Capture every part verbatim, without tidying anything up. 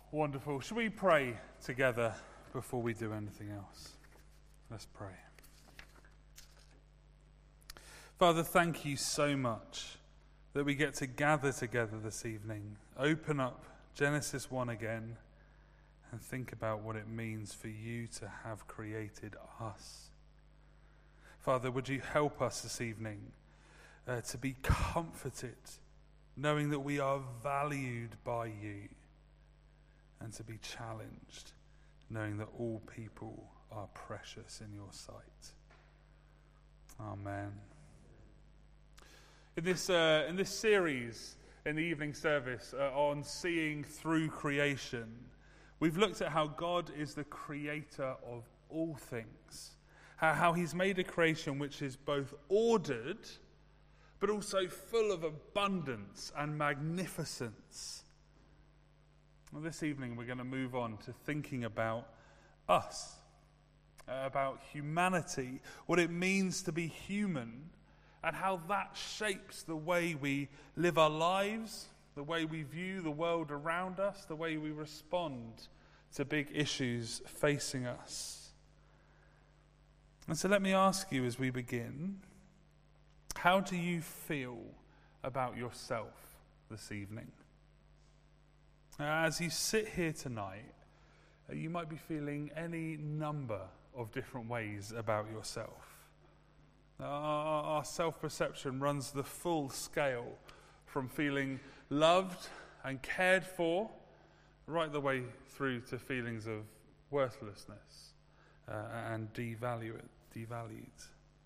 Wonderful. Shall we pray together before we do anything else? Let's pray. Father, thank you so much that we get to gather together this evening, open up Genesis one again, and think about what it means for you to have created us. Father, would you help us this evening uh, to be comforted, knowing that we are valued by you, and to be challenged, knowing that all people are precious in your sight. Amen. In this uh, in this series, in the evening service, uh, on seeing through creation, we've looked at how God is the creator of all things. How, how he's made a creation which is both ordered, but also full of abundance and magnificence. Well, this evening we're going to move on to thinking about us, uh, about humanity, what it means to be human, and how that shapes the way we live our lives, the way we view the world around us, the way we respond to big issues facing us. And so let me ask you as we begin, how do you feel about yourself this evening? As you sit here tonight, you might be feeling any number of different ways about yourself. Our, our self-perception runs the full scale from feeling loved and cared for, right the way through to feelings of worthlessness uh, and devalued. devalued.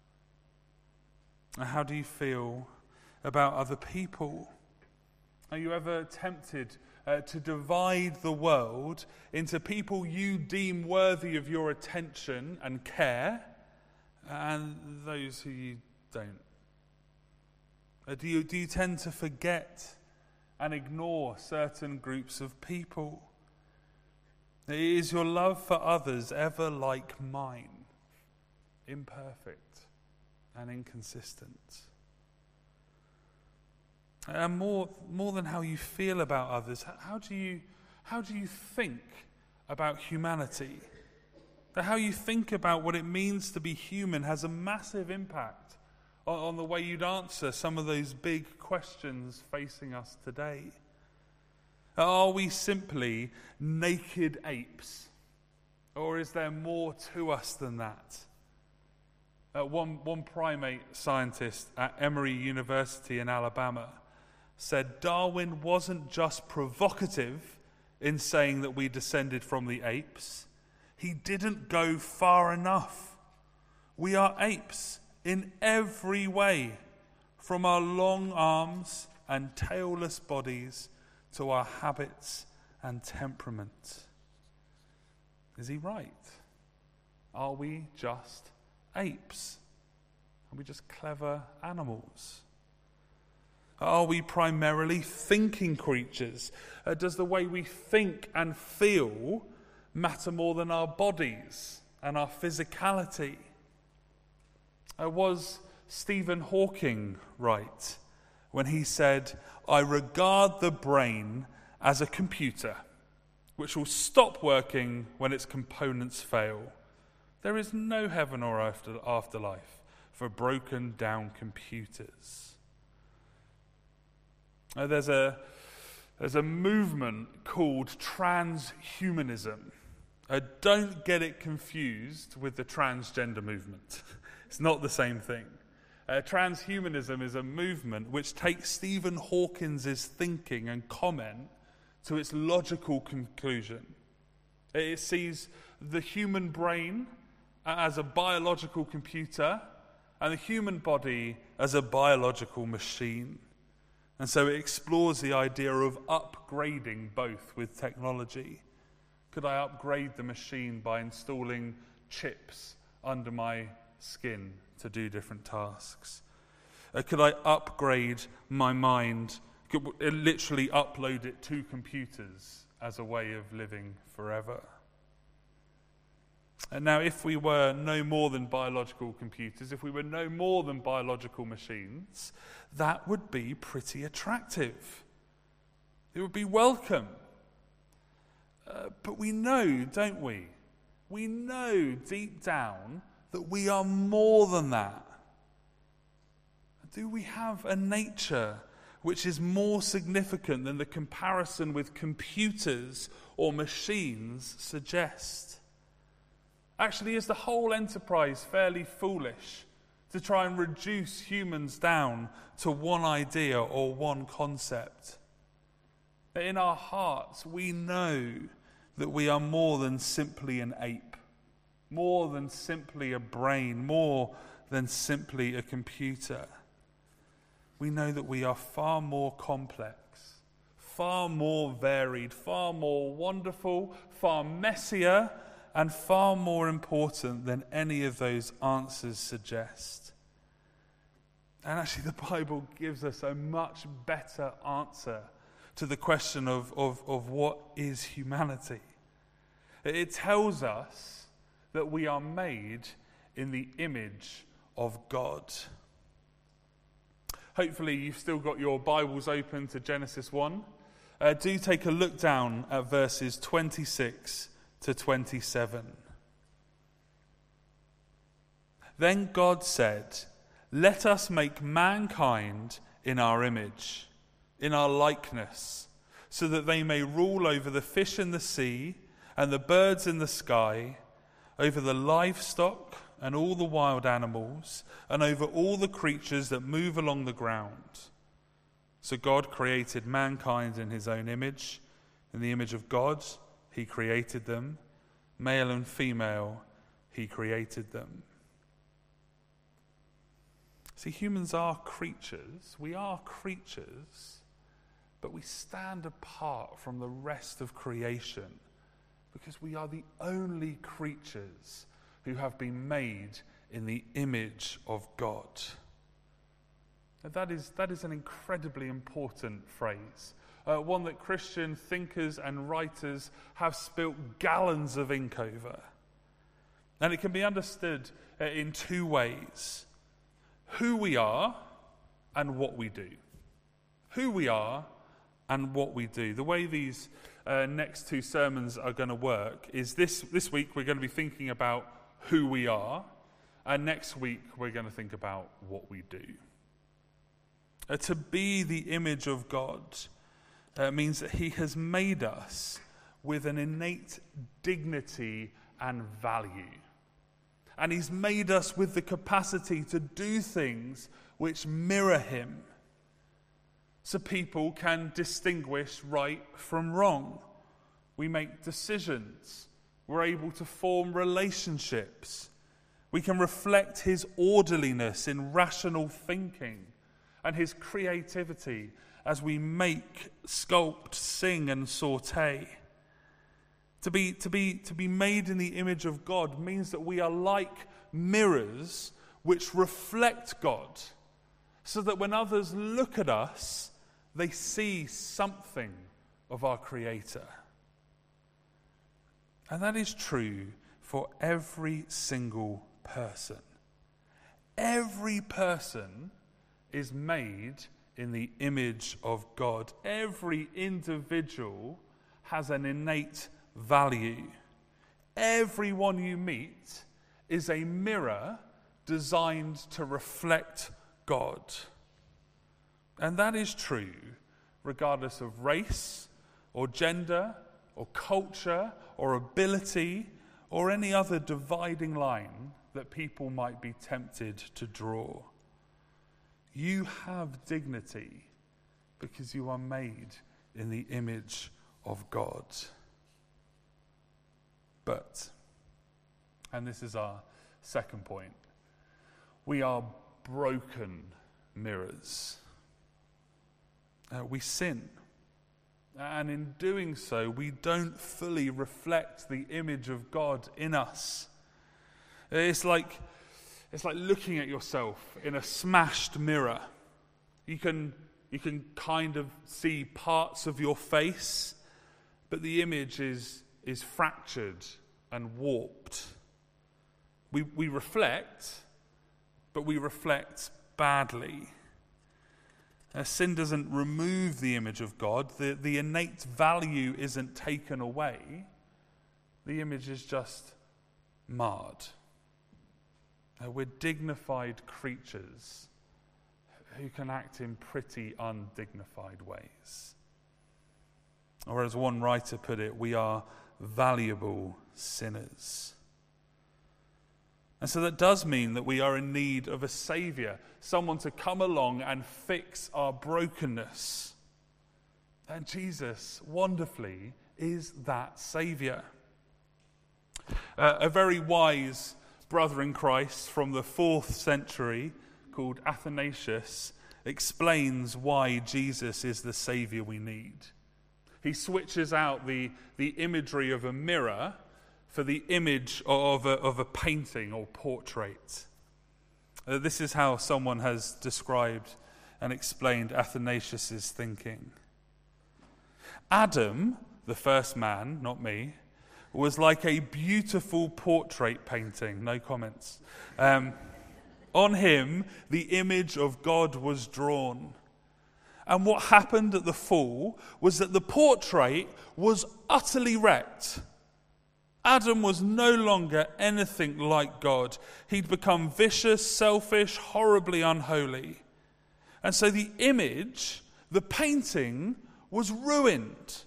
How do you feel about other people? Are you ever tempted uh, to divide the world into people you deem worthy of your attention and care, and those who you don't? Uh, do you, do you tend to forget and ignore certain groups of people? Is your love for others ever like mine, imperfect and inconsistent? And more, more than how you feel about others, how do you, how do you think about humanity? How you think about what it means to be human has a massive impact on, on the way you'd answer some of those big questions facing us today. Are we simply naked apes? Or is there more to us than that? Uh, one, one primate scientist at Emory University in Alabama said Darwin wasn't just provocative in saying that we descended from the apes. He didn't go far enough. We are apes in every way, from our long arms and tailless bodies to our habits and temperament. Is he right? Are we just apes? Are we just clever animals? Are we primarily thinking creatures? Uh, does the way we think and feel matter more than our bodies and our physicality? Uh, was Stephen Hawking right when he said, "I regard the brain as a computer which will stop working when its components fail. There is no heaven or after- afterlife for broken down computers." Uh, there's a there's a movement called transhumanism. Uh, don't get it confused with the transgender movement. It's not the same thing. Uh, transhumanism is a movement which takes Stephen Hawking's thinking and comment to its logical conclusion. It sees the human brain as a biological computer and the human body as a biological machine. And so it explores the idea of upgrading both with technology. Could I upgrade the machine by installing chips under my skin to do different tasks? Uh, could I upgrade my mind, could, uh, literally upload it to computers as a way of living forever? And now, if we were no more than biological computers, if we were no more than biological machines, that would be pretty attractive. It would be welcome. Uh, but we know, don't we? We know deep down that we are more than that. Do we have a nature which is more significant than the comparison with computers or machines suggest? Actually, is the whole enterprise fairly foolish to try and reduce humans down to one idea or one concept? That in our hearts we know that we are more than simply an ape, more than simply a brain, more than simply a computer. We know that we are far more complex, far more varied, far more wonderful, far messier, and far more important than any of those answers suggest. And actually the Bible gives us a much better answer to the question of, of, of what is humanity. It tells us that we are made in the image of God. Hopefully you've still got your Bibles open to Genesis one. Uh, do take a look down at verses twenty-six to twenty-seven. Then God said, "Let us make mankind in our image, in our likeness, so that they may rule over the fish in the sea and the birds in the sky, over the livestock and all the wild animals, and over all the creatures that move along the ground." So God created mankind in his own image. In the image of God, he created them. Male and female, he created them. See, humans are creatures. We are creatures, but we stand apart from the rest of creation because we are the only creatures who have been made in the image of God. Now that is, that is an incredibly important phrase, uh, one that Christian thinkers and writers have spilt gallons of ink over. And it can be understood uh, in two ways: who we are and what we do. Who we are and what we do. The way these uh, next two sermons are going to work is this, this week we're going to be thinking about who we are, and next week we're going to think about what we do. Uh, to be the image of God uh, means that he has made us with an innate dignity and value. And he's made us with the capacity to do things which mirror him, so people can distinguish right from wrong. We make decisions. We're able to form relationships. We can reflect his orderliness in rational thinking and his creativity as we make, sculpt, sing, and saute. To be, to be, to be made in the image of God means that we are like mirrors which reflect God, so that when others look at us, they see something of our Creator. And that is true for every single person. Every person is made in the image of God. Every individual has an innate value. Everyone you meet is a mirror designed to reflect God. And that is true regardless of race or gender or culture or ability or any other dividing line that people might be tempted to draw. You have dignity because you are made in the image of God. But, and this is our second point, we are broken mirrors. Uh, we sin. And in doing so, we don't fully reflect the image of God in us. It's like, it's like looking at yourself in a smashed mirror. You can, you can kind of see parts of your face, but the image is, is fractured and warped. We, we reflect, but we reflect badly. Uh, sin doesn't remove the image of God. The, the innate value isn't taken away. The image is just marred. Uh, we're dignified creatures who can act in pretty undignified ways. Or as one writer put it, we are valuable sinners. And so that does mean that we are in need of a saviour, someone to come along and fix our brokenness. And Jesus, wonderfully, is that saviour. Uh, a very wise brother in Christ from the fourth century called Athanasius explains why Jesus is the saviour we need. He switches out the, the imagery of a mirror for the image of a, of a painting or portrait. Uh, this is how someone has described and explained Athanasius' thinking. Adam, the first man, not me, was like a beautiful portrait painting. No comments. Um, on him, the image of God was drawn. And what happened at the fall was that the portrait was utterly wrecked. Adam was no longer anything like God. He'd become vicious, selfish, horribly unholy. And so the image, the painting, was ruined.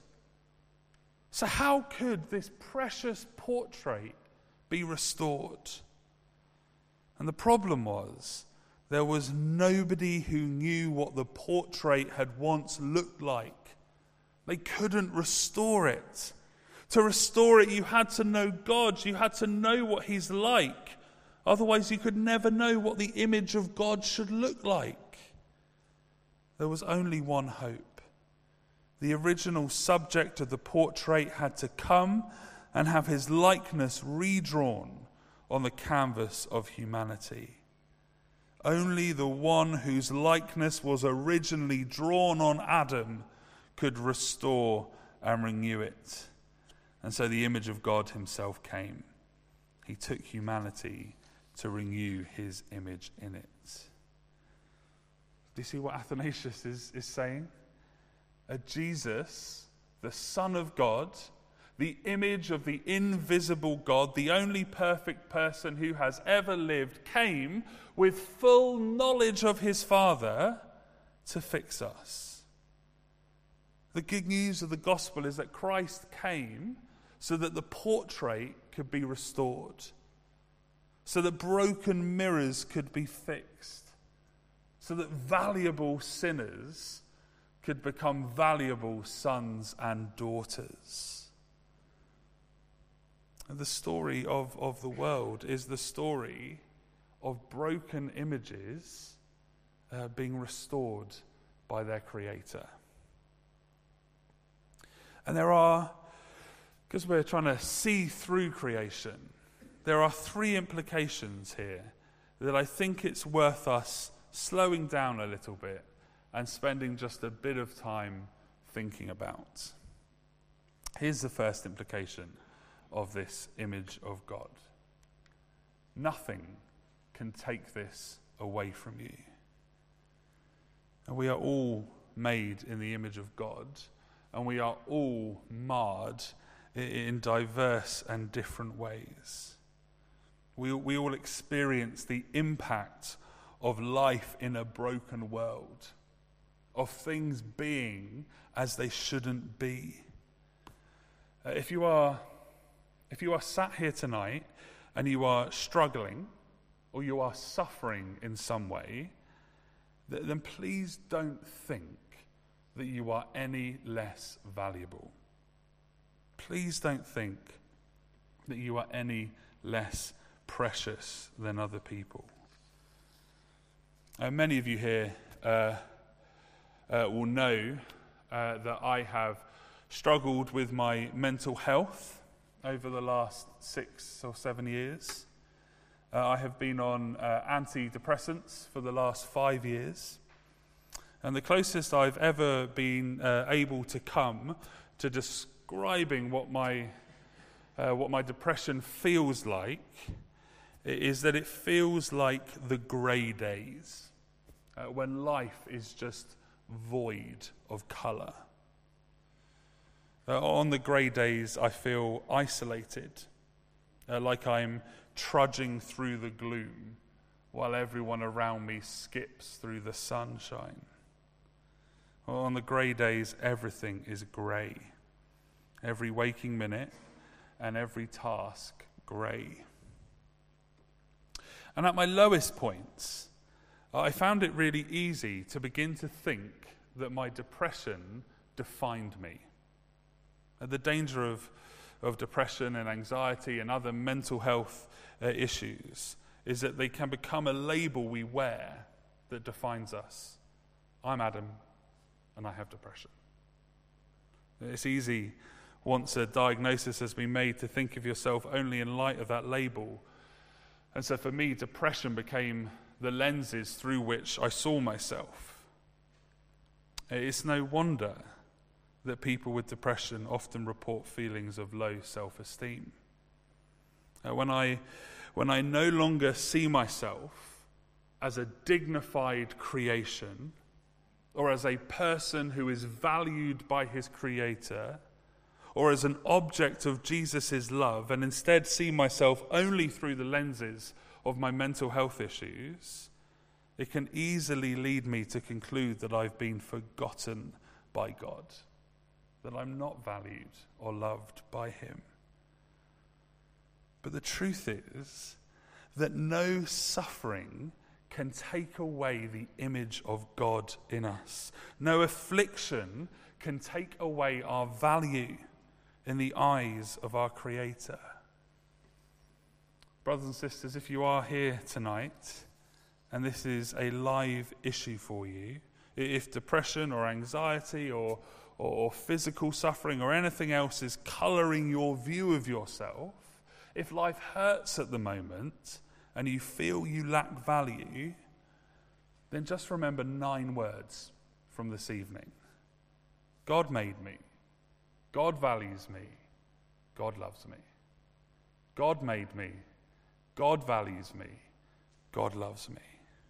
So how could this precious portrait be restored? And the problem was, there was nobody who knew what the portrait had once looked like. They couldn't restore it. To restore it, you had to know God. You had to know what he's like. Otherwise, you could never know what the image of God should look like. There was only one hope. The original subject of the portrait had to come and have his likeness redrawn on the canvas of humanity. Only the one whose likeness was originally drawn on Adam could restore and renew it. And so the image of God himself came. He took humanity to renew his image in it. Do you see what Athanasius is, is saying? A Jesus, the Son of God, the image of the invisible God, the only perfect person who has ever lived, came with full knowledge of his Father to fix us. The good news of the gospel is that Christ came so that the portrait could be restored, so that broken mirrors could be fixed, so that valuable sinners could become valuable sons and daughters. And the story of, of the world is the story of broken images uh, being restored by their Creator. And there are, because we're trying to see through creation, there are three implications here that I think it's worth us slowing down a little bit and spending just a bit of time thinking about. Here's the first implication of this image of God. Nothing can take this away from you. And we are all made in the image of God, and we are all marred in diverse and different ways. We, we all experience the impact of life in a broken world, of things being as they shouldn't be. Uh, if you are, if you are sat here tonight and you are struggling or you are suffering in some way, th- then please don't think that you are any less valuable. Please don't think that you are any less precious than other people. Uh, many of you here uh, uh, will know uh, that I have struggled with my mental health over the last six or seven years. Uh, I have been on uh, antidepressants for the last five years. And the closest I've ever been uh, able to come to describing what my uh, what my depression feels like is that it feels like the grey days, uh, when life is just void of colour. Uh, on the grey days, I feel isolated, uh, like I'm trudging through the gloom while everyone around me skips through the sunshine. On the grey days, everything is grey. Every waking minute and every task grey. And at my lowest points, I found it really easy to begin to think that my depression defined me. The danger of, of depression and anxiety and other mental health uh, issues is that they can become a label we wear that defines us. I'm Adam, and I have depression. It's easy, once a diagnosis has been made, to think of yourself only in light of that label. And so for me, depression became the lenses through which I saw myself. It's no wonder that people with depression often report feelings of low self-esteem. Uh, when I, when I no longer see myself as a dignified creation, or as a person who is valued by his Creator, or as an object of Jesus' love, and instead see myself only through the lenses of my mental health issues, it can easily lead me to conclude that I've been forgotten by God, that I'm not valued or loved by him. But the truth is that no suffering can take away the image of God in us. No affliction can take away our value in the eyes of our Creator. Brothers and sisters, if you are here tonight and this is a live issue for you, if depression or anxiety or, or, or physical suffering or anything else is colouring your view of yourself, if life hurts at the moment and you feel you lack value, then just remember nine words from this evening. God made me. God values me. God loves me. God made me. God values me. God loves me.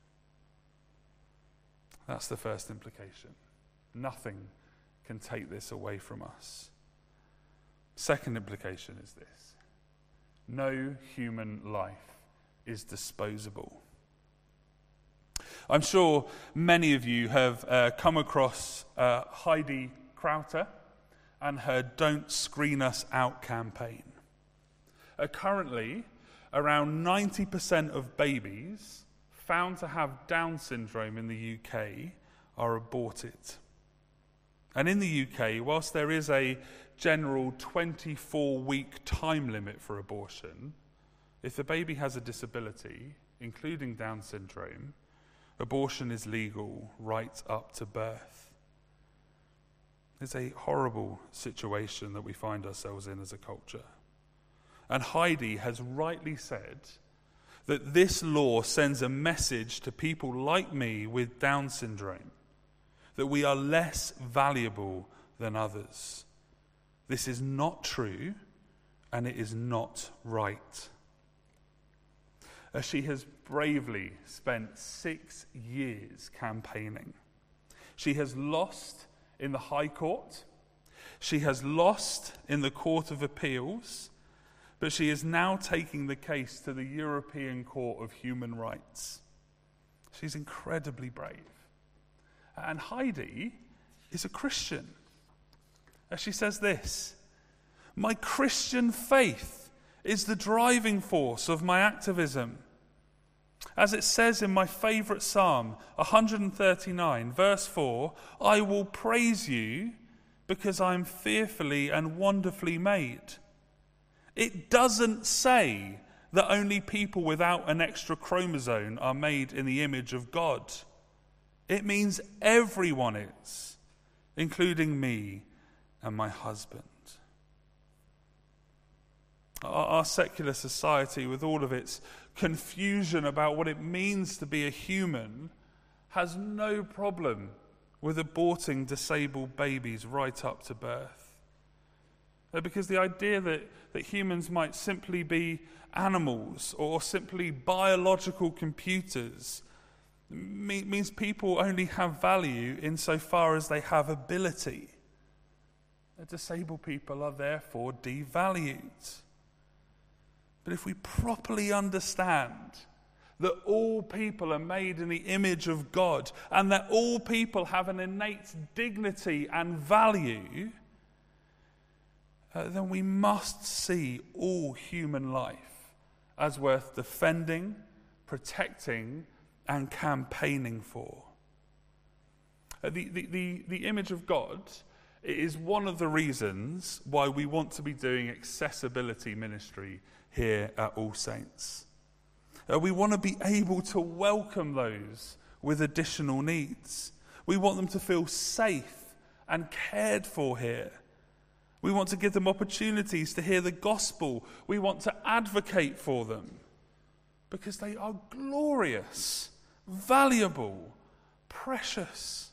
That's the first implication. Nothing can take this away from us. Second implication is this: no human life is disposable. I'm sure many of you have uh, come across uh, Heidi Krauter and her Don't Screen Us Out campaign. Uh, currently, around ninety percent of babies found to have Down syndrome in the U K are aborted. And in the U K, whilst there is a general twenty-four week time limit for abortion, if the baby has a disability, including Down syndrome, abortion is legal right up to birth. It's a horrible situation that we find ourselves in as a culture. And Heidi has rightly said that this law sends a message to people like me with Down syndrome, that we are less valuable than others. This is not true, and it is not right. As she has bravely spent six years campaigning. She has lost in the High Court. She has lost in the Court of Appeals. But she is now taking the case to the European Court of Human Rights. She's incredibly brave. And Heidi is a Christian. As she says this: "My Christian faith is the driving force of my activism. As it says in my favourite psalm, one thirty-nine, verse four, I will praise you because I am fearfully and wonderfully made." It doesn't say that only people without an extra chromosome are made in the image of God. It means everyone is, including me and my husband. Our, our secular society, with all of its confusion about what it means to be a human, has no problem with aborting disabled babies right up to birth. Because the idea that, that humans might simply be animals or simply biological computers Me- means people only have value insofar as they have ability. Disabled people are therefore devalued. But if we properly understand that all people are made in the image of God and that all people have an innate dignity and value, uh, then we must see all human life as worth defending, protecting, and campaigning for. Uh, the, the, the, the image of God is one of the reasons why we want to be doing accessibility ministry here at All Saints. Uh, we want to be able to welcome those with additional needs. We want them to feel safe and cared for here. We want to give them opportunities to hear the gospel. We want to advocate for them because they are glorious, valuable, precious.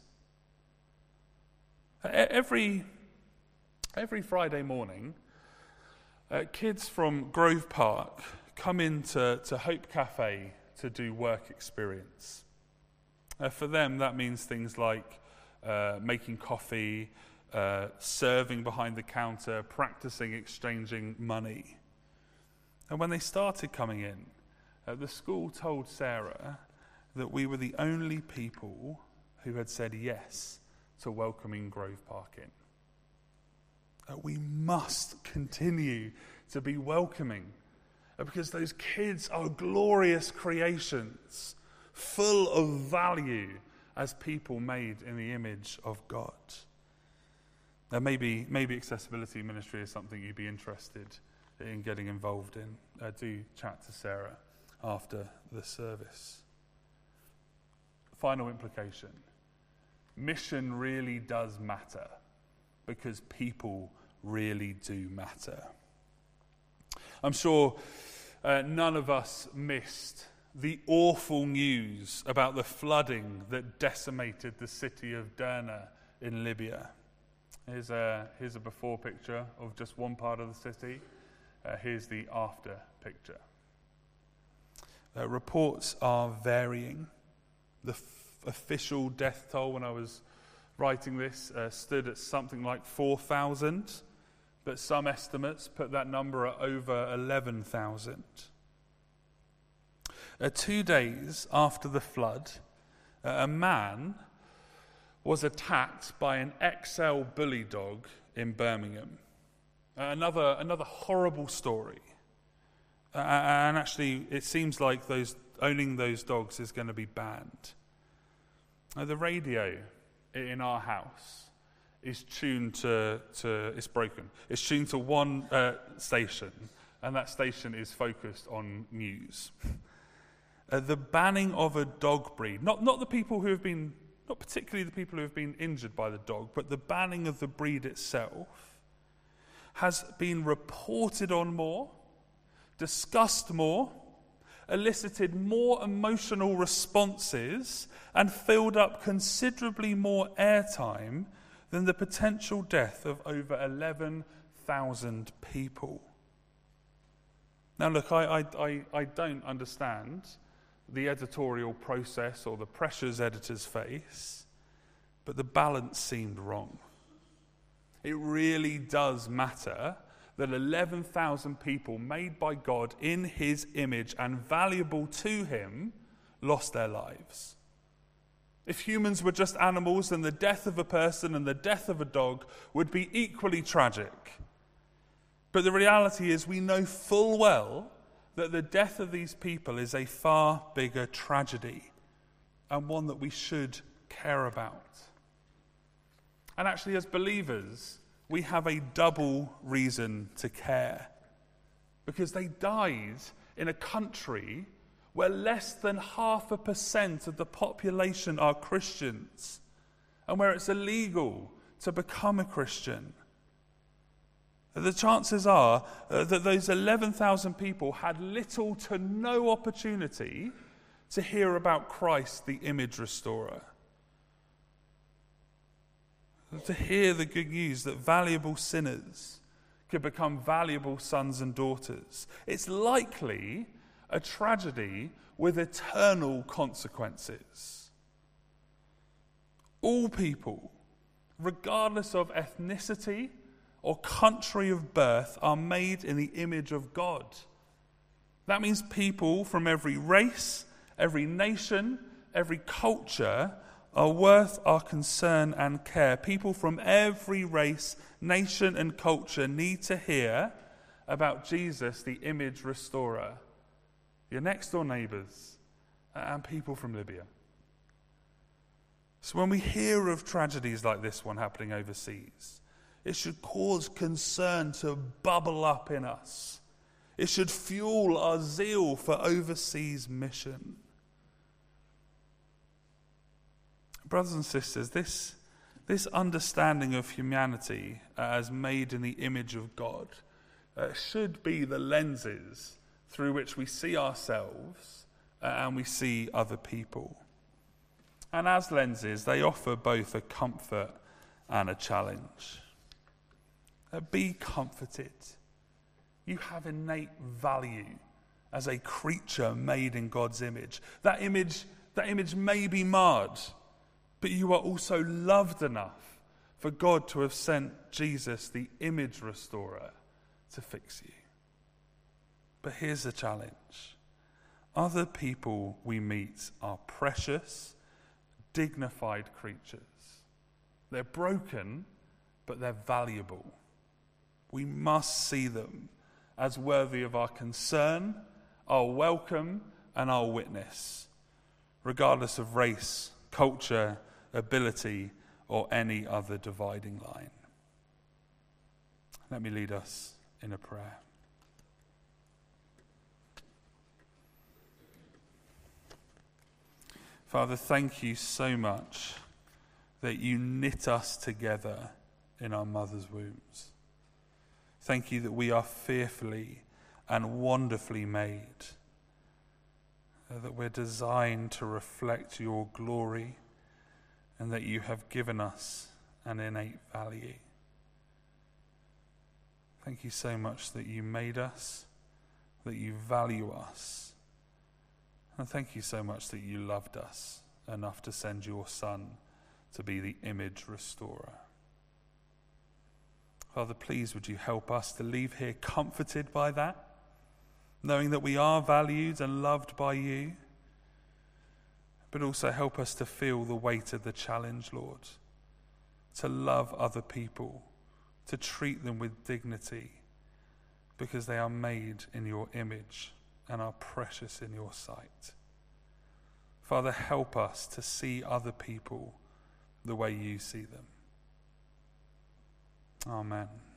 Every, every Friday morning, uh, kids from Grove Park come into to Hope Cafe to do work experience. Uh, for them, that means things like uh, making coffee, uh, serving behind the counter, practicing exchanging money. And when they started coming in, uh, the school told Sarah that we were the only people who had said yes to welcoming Grove Park in. Uh, we must continue to be welcoming uh, because those kids are glorious creations, full of value as people made in the image of God. Now, maybe, maybe accessibility ministry is something you'd be interested in getting involved in. Uh, do chat to Sarah after the service. Final implication. Mission really does matter because people really do matter. I'm sure uh, none of us missed the awful news about the flooding that decimated the city of Derna in Libya. Here's a, here's a before picture of just one part of the city. Uh, here's the after picture. Uh, reports are varying. The f- official death toll when I was writing this uh, stood at something like four thousand, but some estimates put that number at over eleven thousand. Uh, two days after the flood, uh, a man was attacked by an X L bully dog in Birmingham. Uh, another, another horrible story. Uh, and actually, it seems like those owning those dogs is going to be banned. Uh, the radio in our house is tuned to, to it's broken. It's tuned to one uh, station, and that station is focused on news. Uh, the banning of a dog breed, not, not the people who have been, not particularly the people who have been injured by the dog, but the banning of the breed itself has been reported on more, discussed more, elicited more emotional responses, and filled up considerably more airtime than the potential death of over eleven thousand people. Now look, I, I, I, I don't understand the editorial process or the pressures editors face, but the balance seemed wrong. It really does matter that eleven thousand people made by God in his image and valuable to him lost their lives. If humans were just animals, then the death of a person and the death of a dog would be equally tragic. But the reality is we know full well that the death of these people is a far bigger tragedy and one that we should care about. And actually, as believers, we have a double reason to care. Because they died in a country where less than half a percent of the population are Christians, and where it's illegal to become a Christian. The chances are uh, that those eleven thousand people had little to no opportunity to hear about Christ, the image restorer. To hear the good news that valuable sinners could become valuable sons and daughters. It's likely a tragedy with eternal consequences. All people, regardless of ethnicity or country of birth, are made in the image of God. That means people from every race, every nation, every culture are worth our concern and care. People from every race, nation, and culture need to hear about Jesus, the image restorer, your next door neighbours, and people from Libya. So when we hear of tragedies like this one happening overseas, it should cause concern to bubble up in us. It should fuel our zeal for overseas mission. Brothers and sisters, this, this understanding of humanity as made in the image of God uh, should be the lenses through which we see ourselves uh, and we see other people. And as lenses, they offer both a comfort and a challenge. Uh, be comforted. You have innate value as a creature made in God's image. That image, that image may be marred, but you are also loved enough for God to have sent Jesus, the image restorer, to fix you. But here's the challenge. Other people we meet are precious, dignified creatures. They're broken, but they're valuable. We must see them as worthy of our concern, our welcome, and our witness, regardless of race, culture, ability, or any other dividing line. Let me lead us in a prayer. Father, thank you so much that you knit us together in our mother's wombs. Thank you that we are fearfully and wonderfully made, that we're designed to reflect your glory, and that you have given us an innate value. Thank you so much that you made us, that you value us, and thank you so much that you loved us enough to send your Son to be the image restorer. Father, please would you help us to leave here comforted by that, knowing that we are valued and loved by you, but also help us to feel the weight of the challenge, Lord, to love other people, to treat them with dignity, because they are made in your image and are precious in your sight. Father, help us to see other people the way you see them. Amen.